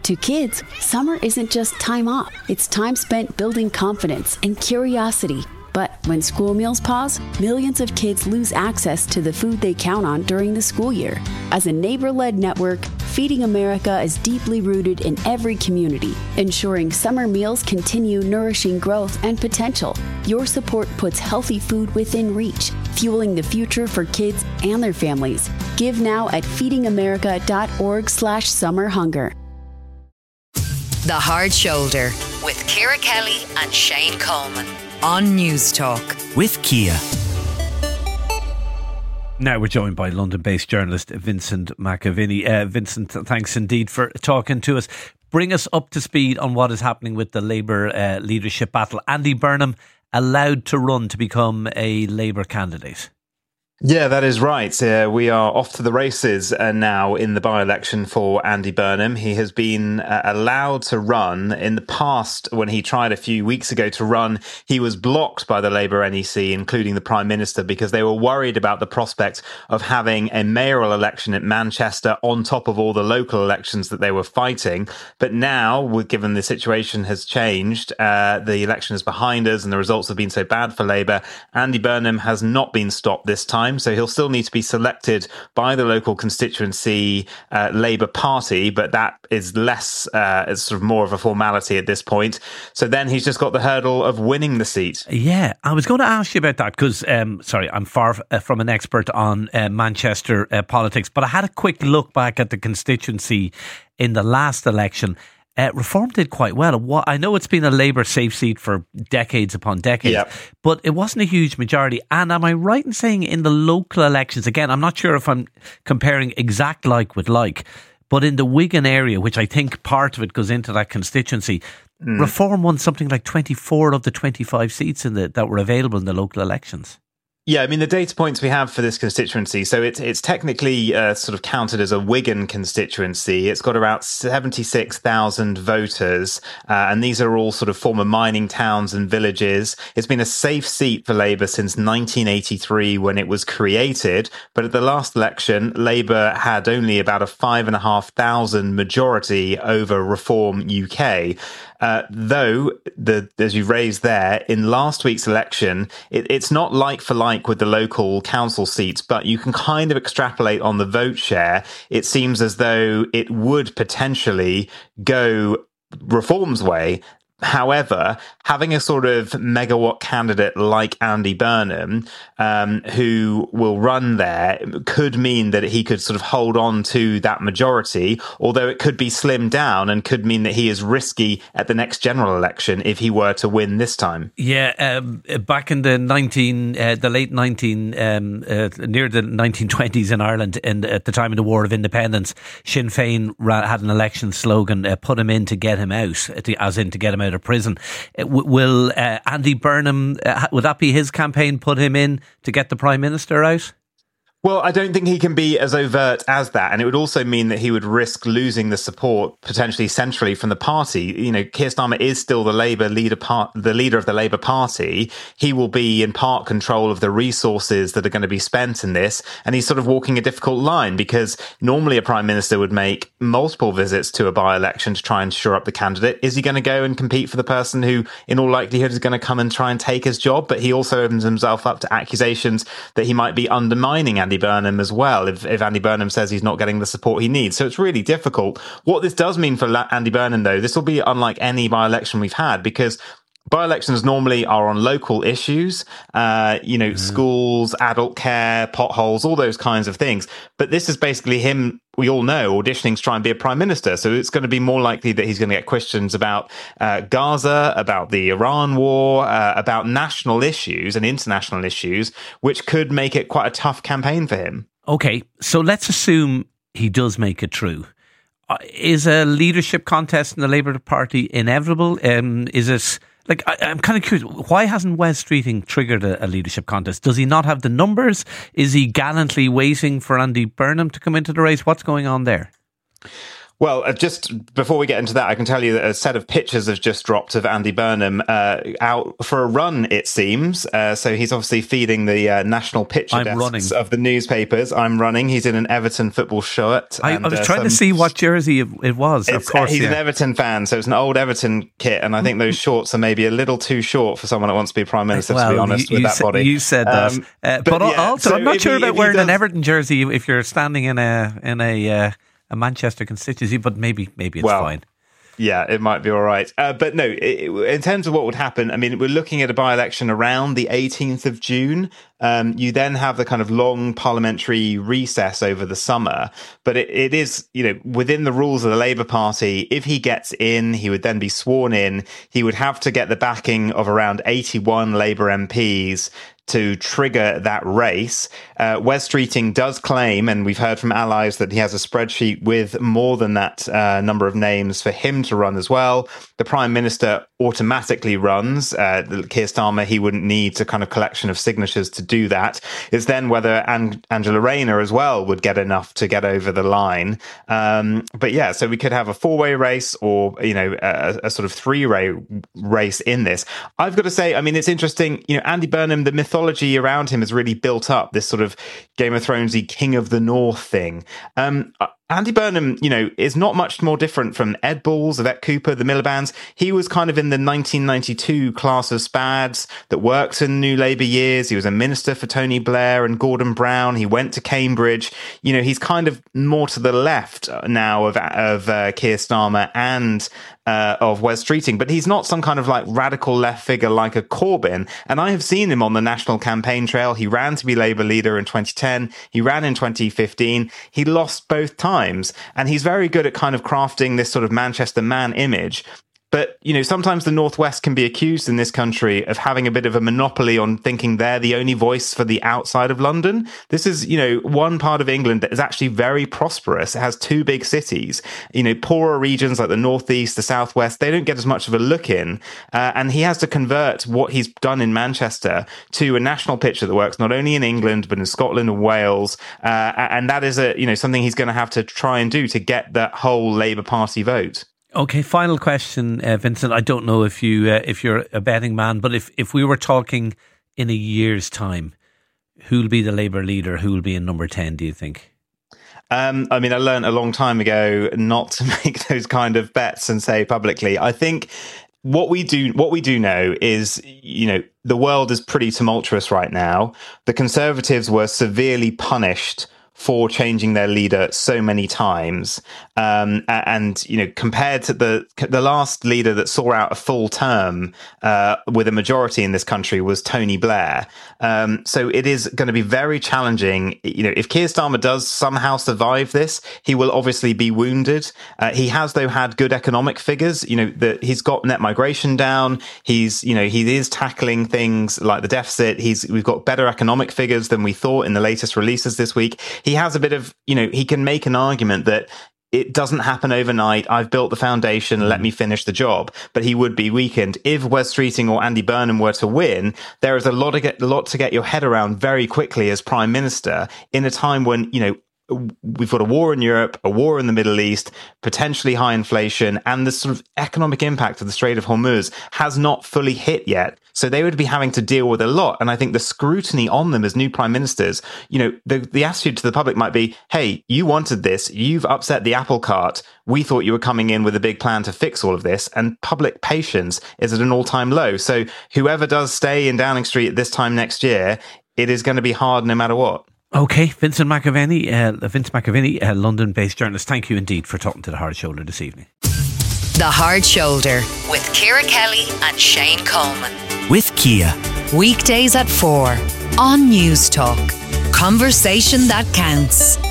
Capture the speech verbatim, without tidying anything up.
To kids, summer isn't just time off. It's time spent building confidence and curiosity. But when school meals pause, millions of kids lose access to the food they count on during the school year. As a neighbor-led network, Feeding America is deeply rooted in every community, ensuring summer meals continue nourishing growth and potential. Your support puts healthy food within reach, fueling the future for kids and their families. Give now at feedingamerica.org slash summer hunger. The Hard Shoulder with Ciara Kelly and Shane Coleman on News Talk. With Kia. Now we're joined by London-based journalist Vincent McAviney. Uh, Vincent, thanks indeed for talking to us. Bring us up to speed on what is happening with the Labour uh, leadership battle. Andy Burnham allowed to run to become a Labour candidate. Yeah, that is right. Uh, we are off to the races uh, now in the by-election for Andy Burnham. He has been uh, allowed to run. In the past, when he tried a few weeks ago to run, he was blocked by the Labour N E C, including the Prime Minister, because they were worried about the prospect of having a mayoral election at Manchester on top of all the local elections that they were fighting. But now, given the situation has changed, uh, the election is behind us and the results have been so bad for Labour, Andy Burnham has not been stopped this time. So he'll still need to be selected by the local constituency uh, Labour Party, but that is less, uh, it's sort of more of a formality at this point. So then he's just got the hurdle of winning the seat. Yeah, I was going to ask you about that because, um, sorry, I'm far from an expert on uh, Manchester uh, politics, but I had a quick look back at the constituency in the last election. Uh, Reform did quite well. What, I know it's been a Labour safe seat for decades upon decades, yep. but it wasn't a huge majority. And am I right in saying in the local elections, again, I'm not sure if I'm comparing exact like with like, but in the Wigan area, which I think part of it goes into that constituency, mm. Reform won something like twenty-four of the twenty-five seats in the, that were available in the local elections. Yeah, I mean, the data points we have for this constituency, so it's it's technically uh, sort of counted as a Wigan constituency. It's got about seventy-six thousand voters, uh, and these are all sort of former mining towns and villages. It's been a safe seat for Labour since nineteen eighty-three when it was created, but at the last election, Labour had only about a five and a half thousand majority over Reform U K. Uh, though, the, as you raised there, in last week's election, it, it's not like for like with the local council seats, but you can kind of extrapolate on the vote share. It seems as though it would potentially go Reform's way. However, having a sort of megawatt candidate like Andy Burnham, um, who will run there, could mean that he could sort of hold on to that majority, although it could be slimmed down and could mean that he is risky at the next general election if he were to win this time. Yeah, um, back in the nineteen, uh, the late nineteen, um, uh, near the nineteen twenties in Ireland, and at the time of the War of Independence, Sinn Féin ra- had an election slogan: uh, "Put him in to get him out," as in to get him out of prison. Will uh, Andy Burnham, uh, would that be his campaign, put him in to get the Prime Minister out? Well, I don't think he can be as overt as that. And it would also mean that he would risk losing the support potentially centrally from the party. You know, Keir Starmer is still the Labour leader, part, the leader of the Labour Party. He will be in part control of the resources that are going to be spent in this. And he's sort of walking a difficult line because normally a Prime Minister would make multiple visits to a by-election to try and shore up the candidate. Is he going to go and compete for the person who in all likelihood is going to come and try and take his job? But he also opens himself up to accusations that he might be undermining Andy Andy Burnham as well, if, if Andy Burnham says he's not getting the support he needs. So it's really difficult. What this does mean for La- Andy Burnham, though, this will be unlike any by-election we've had, because by-elections normally are on local issues, uh, you know, mm. schools, adult care, potholes, all those kinds of things. But this is basically him, we all know, auditioning to try and be a prime minister. So it's going to be more likely that he's going to get questions about uh, Gaza, about the Iran war, uh, about national issues and international issues, which could make it quite a tough campaign for him. Okay, so let's assume he does make it through. Uh, is a leadership contest in the Labour Party inevitable? Um, is it... Like, I, I'm kind of curious, why hasn't Wes Streeting triggered a, a leadership contest? Does he not have the numbers? Is he gallantly waiting for Andy Burnham to come into the race? What's going on there? Well, uh, just before we get into that, I can tell you that a set of pictures has just dropped of Andy Burnham uh, out for a run, it seems. Uh, so he's obviously feeding the uh, national picture I'm desks running. of the newspapers. I'm running. He's in an Everton football shirt. I, and, I was uh, trying some, to see what jersey it, it was. Of it's, course, he's yeah. an Everton fan, so it's an old Everton kit, and I think those shorts are maybe a little too short for someone that wants to be Prime Minister, well, to be honest, you, with you that said, body. You said that. Um, uh, but but yeah, also, so I'm not if sure he- about if he wearing does- an Everton jersey if you're standing in a in a, uh, a Manchester constituency, but maybe maybe it's Well, fine. Yeah, it might be all right. Uh, but no, it, in terms of what would happen, I mean, we're looking at a by-election around the eighteenth of June. Um, you then have the kind of long parliamentary recess over the summer. But it, it is, you know, within the rules of the Labour Party, if he gets in, he would then be sworn in. He would have to get the backing of around eighty-one Labour M Ps to trigger that race. Uh, Wes Streeting does claim, and we've heard from allies, that he has a spreadsheet with more than that uh, number of names for him to run as well. The Prime Minister automatically runs. Uh, Keir Starmer, he wouldn't need a kind of collection of signatures to do that. It's then whether An- Angela Rayner as well would get enough to get over the line. Um, but yeah, so we could have a four-way race, or, you know, a, a sort of three-way race in this. I've got to say, I mean, it's interesting, you know, Andy Burnham, the mythology around him has really built up this sort of Game of Thronesy King of the North thing. Um, Andy Burnham, you know, is not much more different from Ed Balls, Yvette Cooper, the Miliband's. He was kind of in the nineteen ninety-two class of spads that worked in New Labour years. He was a minister for Tony Blair and Gordon Brown. He went to Cambridge. You know, he's kind of more to the left now of, of uh, Keir Starmer and uh, of Wes Streeting, but he's not some kind of like radical left figure like a Corbyn. And I have seen him on the national campaign trail. He ran to be Labour leader in twenty ten. He ran in twenty fifteen. He lost both times. And he's very good at kind of crafting this sort of Manchester man image. But, you know, sometimes the Northwest can be accused in this country of having a bit of a monopoly on thinking they're the only voice for the outside of London. This is, you know, one part of England that is actually very prosperous. It has two big cities. You know, poorer regions like the Northeast, the Southwest, they don't get as much of a look in. Uh, and he has to convert what he's done in Manchester to a national picture that works not only in England, but in Scotland and Wales. Uh, and that is, a you know, something he's going to have to try and do to get that whole Labour Party vote. Okay, final question, uh, Vincent. I don't know if you uh, if you're a betting man, but if, if we were talking in a year's time, who'll be the Labour leader? Who'll be in number ten? Do you think? Um, I mean, I learned a long time ago not to make those kind of bets and say publicly. I think what we do, what we do know is, you know, the world is pretty tumultuous right now. The Conservatives were severely punished for changing their leader so many times. Um, and, you know, compared to the the last leader that saw out a full term uh, with a majority in this country was Tony Blair. Um, so it is going to be very challenging. You know, if Keir Starmer does somehow survive this, he will obviously be wounded. Uh, he has, though, had good economic figures. You know, that he's got net migration down. He's, you know, he is tackling things like the deficit. He's we've got better economic figures than we thought in the latest releases this week. He has a bit of, you know, he can make an argument that it doesn't happen overnight. I've built the foundation. Let me finish the job. But he would be weakened. If Wes Streeting or Andy Burnham were to win, there is a lot to get, a lot to get your head around very quickly as Prime Minister in a time when, you know, we've got a war in Europe, a war in the Middle East, potentially high inflation, and the sort of economic impact of the Strait of Hormuz has not fully hit yet. So they would be having to deal with a lot. And I think the scrutiny on them as new prime ministers, you know, the, the attitude to the public might be, hey, you wanted this. You've upset the apple cart. We thought you were coming in with a big plan to fix all of this. And public patience is at an all-time low. So whoever does stay in Downing Street at this time next year, it is going to be hard no matter what. Okay, Vincent McAvenny, uh, Vince McAvenny, a London-based journalist. Thank you indeed for talking to The Hard Shoulder this evening. The Hard Shoulder with Ciara Kelly and Shane Coleman. With Kia. Weekdays at four on News Talk. Conversation that counts.